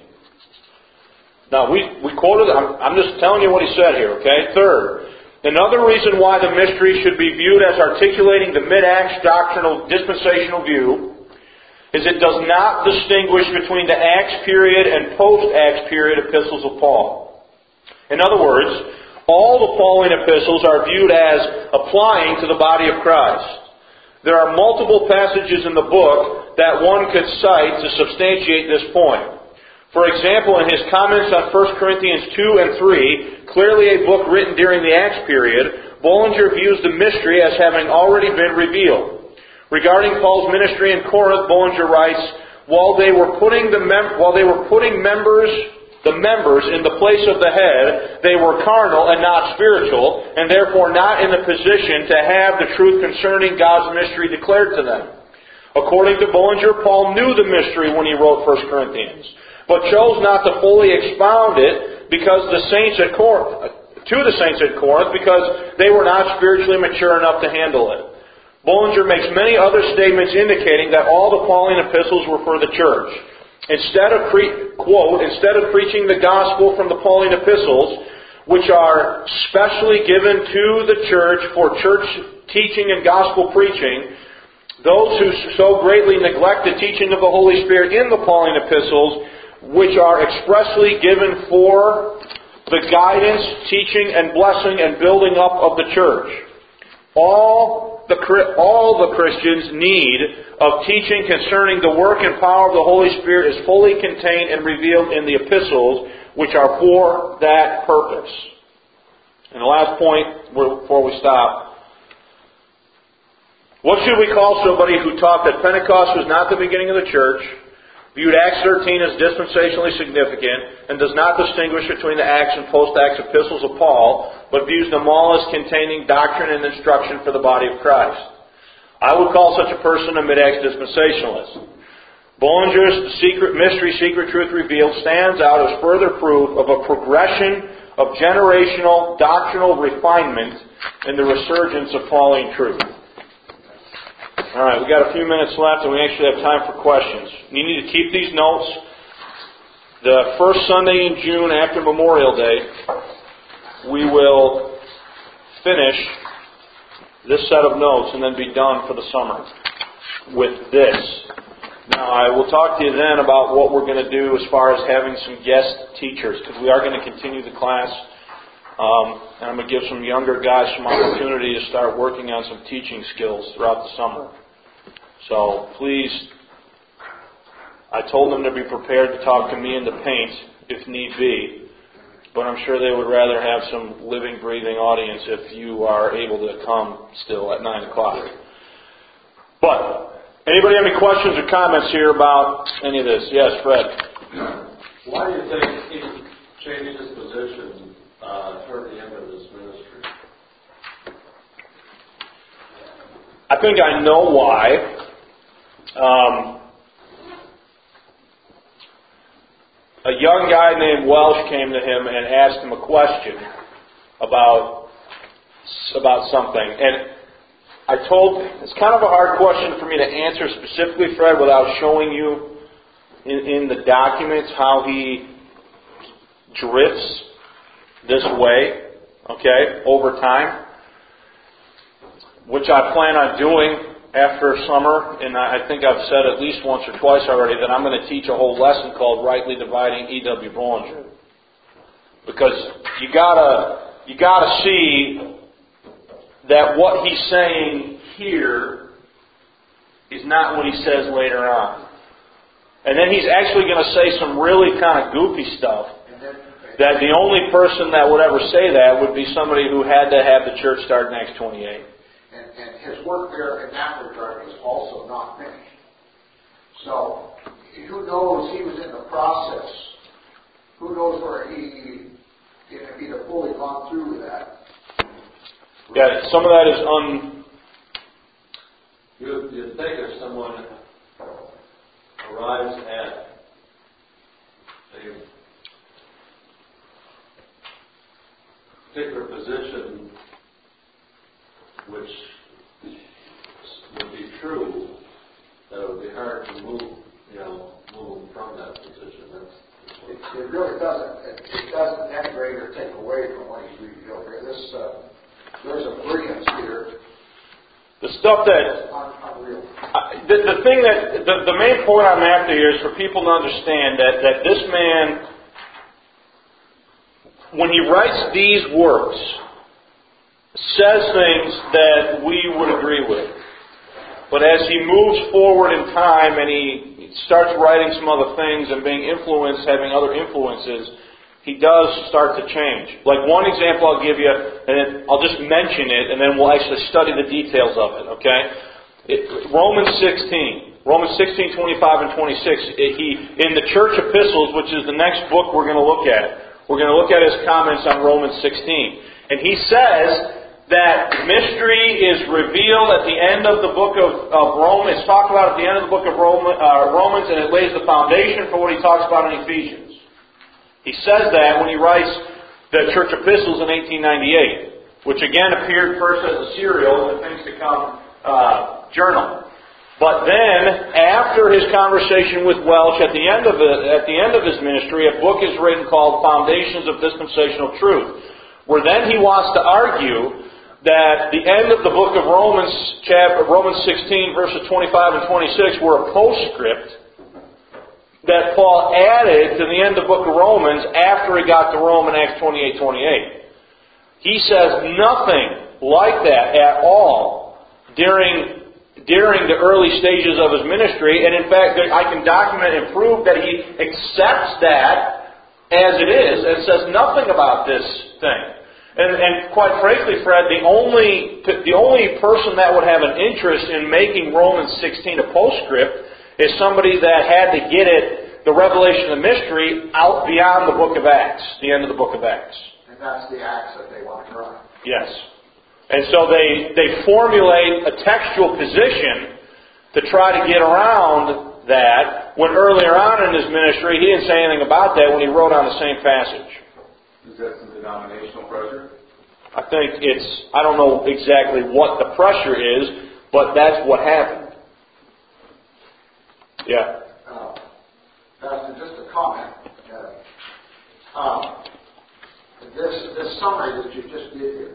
Now, we quoted, I'm just telling you what he said here, okay? Third, another reason why the mystery should be viewed as articulating the mid-Acts doctrinal dispensational view is it does not distinguish between the Acts period and post-Acts period epistles of Paul. In other words, all the Pauline epistles are viewed as applying to the body of Christ. There are multiple passages in the book that one could cite to substantiate this point. For example, in his comments on 1 Corinthians 2 and 3, clearly a book written during the Acts period, Bollinger views the mystery as having already been revealed. Regarding Paul's ministry in Corinth, Bollinger writes, while they were putting the members in the place of the head, they were carnal and not spiritual, and therefore not in the position to have the truth concerning God's mystery declared to them. According to Bollinger, Paul knew the mystery when he wrote 1 Corinthians, but chose not to fully expound it because to the saints at Corinth because they were not spiritually mature enough to handle it. Bollinger makes many other statements indicating that all the Pauline epistles were for the church. Instead of preaching the gospel from the Pauline epistles, which are specially given to the church for church teaching and gospel preaching, those who so greatly neglect the teaching of the Holy Spirit in the Pauline epistles, which are expressly given for the guidance, teaching, and blessing and building up of the church. All the Christians' need of teaching concerning the work and power of the Holy Spirit is fully contained and revealed in the epistles, which are for that purpose. And the last point, before we stop, what should we call somebody who taught that Pentecost was not the beginning of the church, viewed Acts 13 as dispensationally significant, and does not distinguish between the Acts and post-Acts epistles of Paul, but views them all as containing doctrine and instruction for the body of Christ? I would call such a person a mid-Acts dispensationalist. Bollinger's secret truth revealed stands out as further proof of a progression of generational doctrinal refinement in the resurgence of Pauline truth. All right, we've got a few minutes left, and we actually have time for questions. You need to keep these notes. The first Sunday in June after Memorial Day, we will finish this set of notes and then be done for the summer with this. Now, I will talk to you then about what we're going to do as far as having some guest teachers, because we are going to continue the class. And I'm going to give some younger guys some opportunity to start working on some teaching skills throughout the summer. So please, I told them to be prepared to talk to me in the paint if need be, but I'm sure they would rather have some living, breathing audience if you are able to come still at 9 o'clock. But, anybody have any questions or comments here about any of this? Yes, Fred. Why do you think he changed his position toward the end of his ministry? I think I know why. A young guy named Welsh came to him and asked him a question about something. And it's kind of a hard question for me to answer specifically, Fred, without showing you in the documents how he drifts this way, okay, over time, which I plan on doing after summer, and I think I've said at least once or twice already that I'm going to teach a whole lesson called Rightly Dividing E.W. Bullinger. Because you gotta see that what he's saying here is not what he says later on. And then he's actually going to say some really kind of goofy stuff that the only person that would ever say that would be somebody who had to have the church start in Acts 28. And his work there in that regard is also not finished. So, who knows, he was in the process. Who knows where if he'd have fully gone through with that. Yeah, some of that is You'd think if someone arrives at a particular position which would be true, that it would be hard to move from that position. It really doesn't. It doesn't denigrate or take away from what he's revealed here. There's a brilliance here. the stuff that Unreal. the thing that the main point I'm after here is for people to understand that this man, when he writes these works, says things that we would agree with. But as he moves forward in time and he starts writing some other things and being influenced, having other influences, he does start to change. Like one example I'll give you, and then I'll just mention it, and then we'll actually study the details of it, okay? Romans 16, 25 and 26, in the church epistles, which is the next book we're going to look at his comments on Romans 16. And he says that mystery is revealed at the end of the book of Romans. It's talked about at the end of the book of Romans, and it lays the foundation for what he talks about in Ephesians. He says that when he writes the church epistles in 1898, which again appeared first as a serial in the Things to Come journal. But then, after his conversation with Welsh, at the end of his ministry, a book is written called Foundations of Dispensational Truth, where then he wants to argue that the end of the book of Romans 16, verses 25 and 26, were a postscript that Paul added to the end of the book of Romans after he got to Rome in Acts 28:28. He says nothing like that at all during the early stages of his ministry, and in fact, I can document and prove that he accepts that as it is and says nothing about this thing. And quite frankly, Fred, the only person that would have an interest in making Romans 16 a postscript is somebody that had to get the revelation of the mystery, out beyond the book of Acts, the end of the book of Acts. And that's the Acts that they want to run. Yes. And so they formulate a textual position to try to get around that, when earlier on in his ministry he didn't say anything about that when he wrote on the same passage. Is that some denominational pressure? I think I don't know exactly what the pressure is, but that's what happened. Yeah. Pastor, just a comment. This summary that you just did here,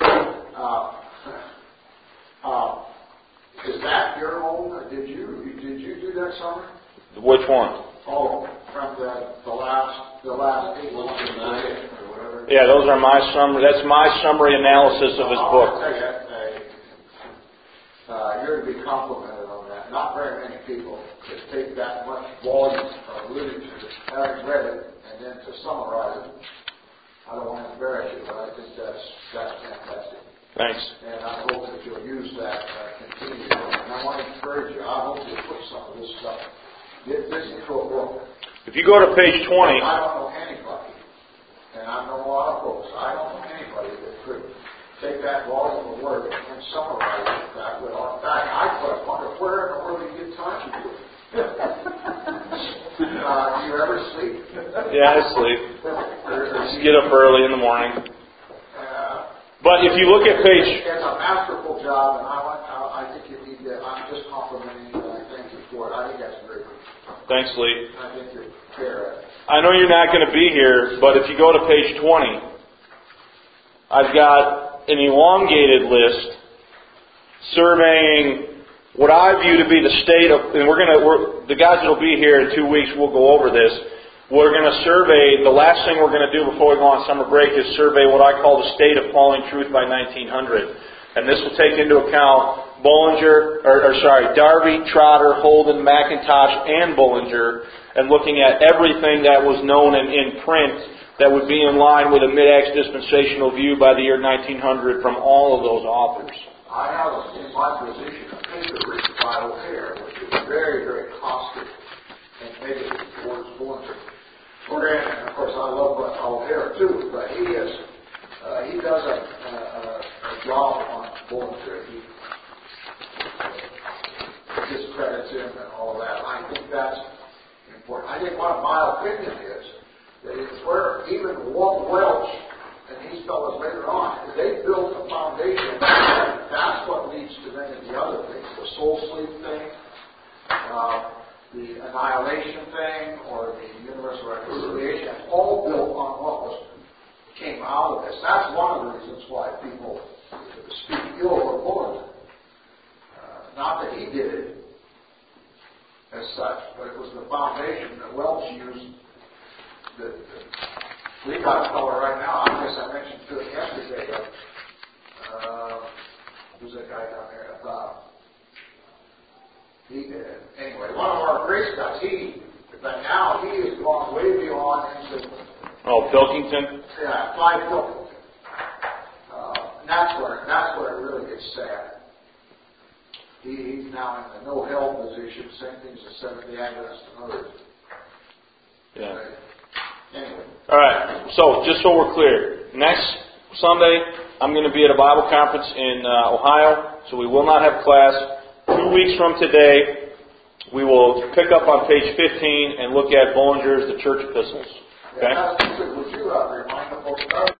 is that your own? Did you do that summary? Which one? Oh, from the last 8 months or whatever. Yeah, those are my summary. That's my summary analysis of his book. You're to be complimented on that. Not very many people just take that much volume of literature, having read it, and then to summarize it. I don't want to embarrass you, but I think that's fantastic. Thanks. And I hope that you'll use that continually. And I want to encourage you. I hope you'll put some of this stuff. Get this into a book. If you go to page 20... I don't know anybody, and I know a lot of folks, I don't know anybody that could take that volume of work and summarize it that well. In fact, I wonder where in the world you get time to do it. Do you ever sleep? Yeah, I sleep. Just get up early in the morning. But if you look at page... It's a masterful job, and I think you need to... I'm just complimenting you, and I thank you for it. I think that's great. Thanks, Lee. I think you're fair at it. I know you're not going to be here, but if you go to page 20, I've got an elongated list surveying what I view to be the state of, and the guys that will be here in 2 weeks will go over this. We're going to survey, the last thing we're going to do before we go on summer break is survey what I call the state of falling truth by 1900. And this will take into account Darby, Trotter, Holden, McIntosh, and Bullinger, and looking at everything that was known in print that would be in line with a mid-Acts dispensational view by the year 1900 from all of those authors. I have in my position a paper written by O'Hare, which is very, very caustic and negative towards Bullinger. And of course, I love O'Hare too, but he does a job on Bullinger. He discredits him and all that. I think that's important. I think one of my opinion is that it's where even Walt Welch and these fellows later on, they built a foundation. That's what leads to many of the other things, the soul sleep thing, the annihilation thing, or the universal reconciliation. It's all built on what came out of this. That's one of the reasons why people speak ill of Bullinger. Not that he did it as such, but it was the foundation that Welch used. We got a fellow right now, I guess I mentioned to him yesterday, who's that guy down there? Anyway, one of our grace guys, but now he has gone way beyond into... Oh, Pilkington? Yeah, Clyde Pilkington. And that's where it really gets sad. He's now in the no hell position, same things as Seventh-day Adventists and others. Yeah. Anyway. All right. So, just so we're clear, next Sunday I'm going to be at a Bible conference in Ohio, so we will not have class. 2 weeks from today, we will pick up on page 15 and look at Bullinger's The Church Epistles. Okay? Yeah, would you remind the folks